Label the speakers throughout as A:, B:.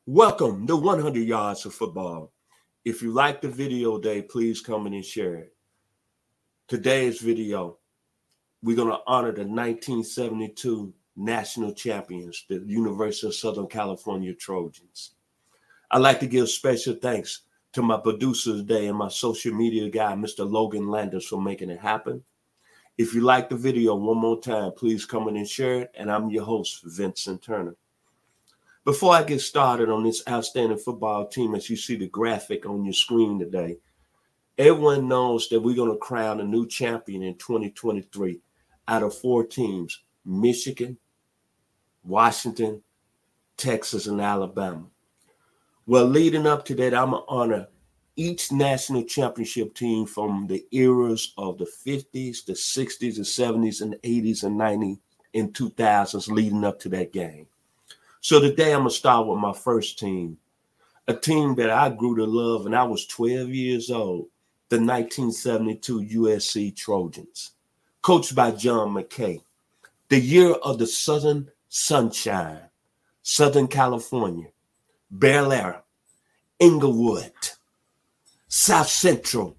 A: Welcome to 100 Yards of Football. If you like the video today, please comment and share it. Today's video, we're going to honor the 1972 national champions, the University of Southern California Trojans. I'd like to give special thanks to my producer today and my social media guy, Mr. Logan Landers, for making it happen. If you like the video, one more time, please comment and share it. And I'm your host, Vincent Turner. Before I get started on this outstanding football team, as you see the graphic on your screen today, everyone knows that we're going to crown a new champion in 2023 out of 4 teams: Michigan, Washington, Texas, and Alabama. Well, leading up to that, I'm going to honor each national championship team from the eras of the 50s, the 60s, the 70s, and 80s, and 90s, and 2000s leading up to that game. So today I'm going to start with my first team, a team that I grew to love when I was 12 years old, the 1972 USC Trojans, coached by John McKay. The year of the Southern Sunshine, Southern California, Bel Air, Inglewood, South Central,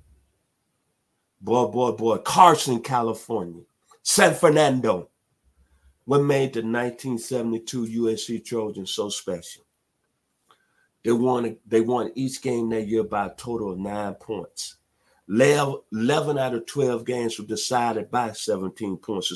A: Carson, California, San Fernando. What made the 1972 USC Trojans so special? They won each game that year by a total of 9 points. 11 out of 12 games were decided by 17 points,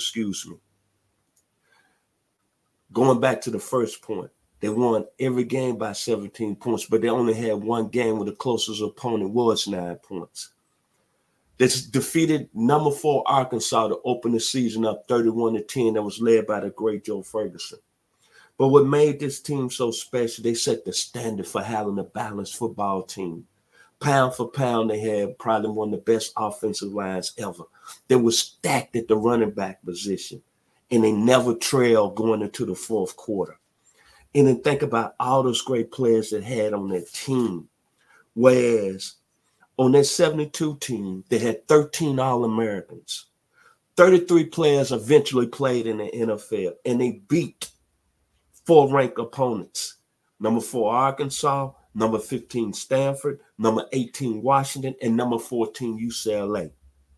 A: Going back to the first point, they won every game by 17 points, but they only had one game where the closest opponent was 9 points. They defeated number 4 Arkansas to open the season up 31-10. That was led by the great Joe Ferguson. But what made this team so special, they set the standard for having a balanced football team. Pound for pound, they had probably one of the best offensive lines ever. They were stacked at the running back position, and they never trailed going into the fourth quarter. And then think about all those great players that had on that team. Whereas on that 72 team, they had 13 All-Americans. 33 players eventually played in the NFL, and they beat 4 ranked opponents. Number 4, Arkansas, number 15, Stanford, number 18, Washington, and number 14, UCLA.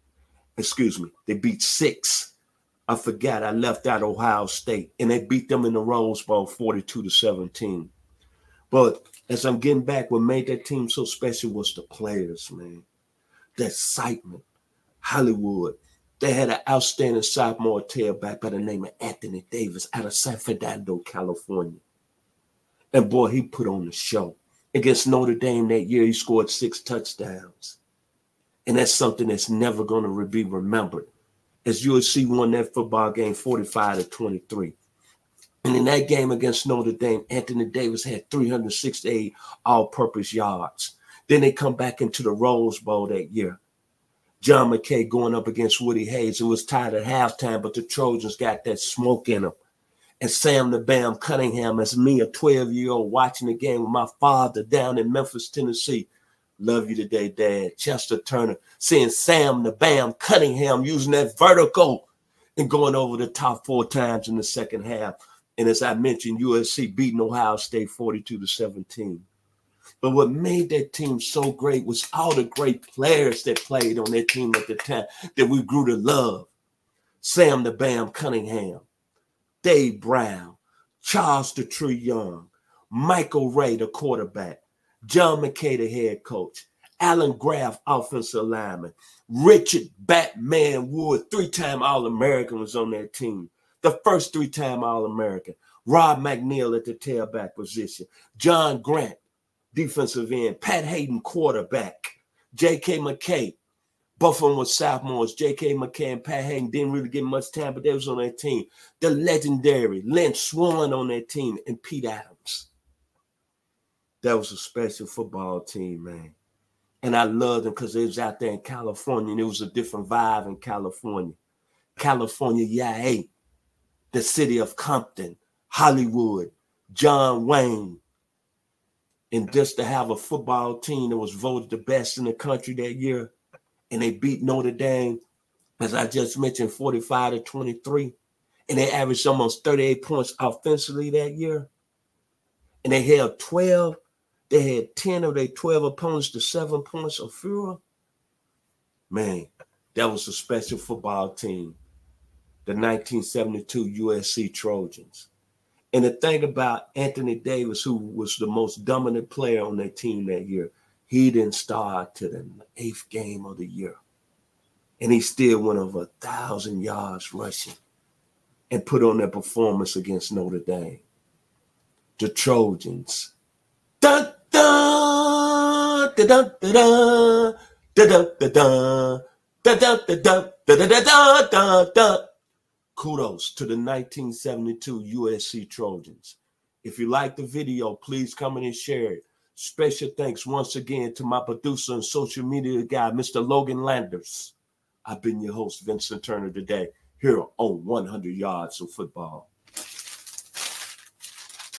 A: They beat 6. I forgot, I left out Ohio State, and they beat them in the Rose Bowl 42-17. But as I'm getting back, what made that team so special was the players, man. The excitement. Hollywood. They had an outstanding sophomore tailback by the name of Anthony Davis out of San Fernando, California. And boy, he put on the show. Against Notre Dame that year, he scored 6 touchdowns. And that's something that's never going to be remembered. As USC won that football game 45-23. And in that game against Notre Dame, Anthony Davis had 368 all-purpose yards. Then they come back into the Rose Bowl that year. John McKay going up against Woody Hayes. It was tied at halftime, but the Trojans got that smoke in them. And Sam the Bam Cunningham, as me, a 12-year-old, watching the game with my father down in Memphis, Tennessee. Love you today, Dad. Chester Turner, seeing Sam the Bam Cunningham using that vertical and going over the top 4 times in the second half. And as I mentioned, USC beating Ohio State 42-17. But what made that team so great was all the great players that played on that team at the time that we grew to love. Sam the Bam Cunningham, Dave Brown, Charles the Tree Young, Michael Ray, the quarterback, John McKay, the head coach, Alan Graff, offensive lineman, Richard Batman Wood, 3-time All-American, was on that team. The first 3-time All-American. Rob McNeil at the tailback position. John Grant, defensive end. Pat Hayden, quarterback. J.K. McKay. Both of them were sophomores. J.K. McKay and Pat Hayden didn't really get much time, but they was on that team. The legendary Lynch Swan on that team, and Pete Adams. That was a special football team, man. And I loved them because they was out there in California, and it was a different vibe in California. California, yeah, the city of Compton, Hollywood, John Wayne. And just to have a football team that was voted the best in the country that year, and they beat Notre Dame, as I just mentioned, 45-23, and they averaged almost 38 points offensively that year. and they held 12. They had 10 of their 12 opponents to 7 points of Führer. Man, that was a special football team, the 1972 USC Trojans. And the thing about Anthony Davis, who was the most dominant player on that team that year, he didn't start to the 8th game of the year. And he still went over 1,000 yards rushing and put on that performance against Notre Dame. The Trojans. Dun, dun, dun, dun, dun, dun, dun, dun, dun, dun, dun, dun, dun, dun, dun. Kudos to the 1972 USC Trojans. If you like the video, please comment and share it. Special thanks once again to my producer and social media guy, Mr. Logan Landers. I've been your host, Vincent Turner, today, here on 100 Yards of Football.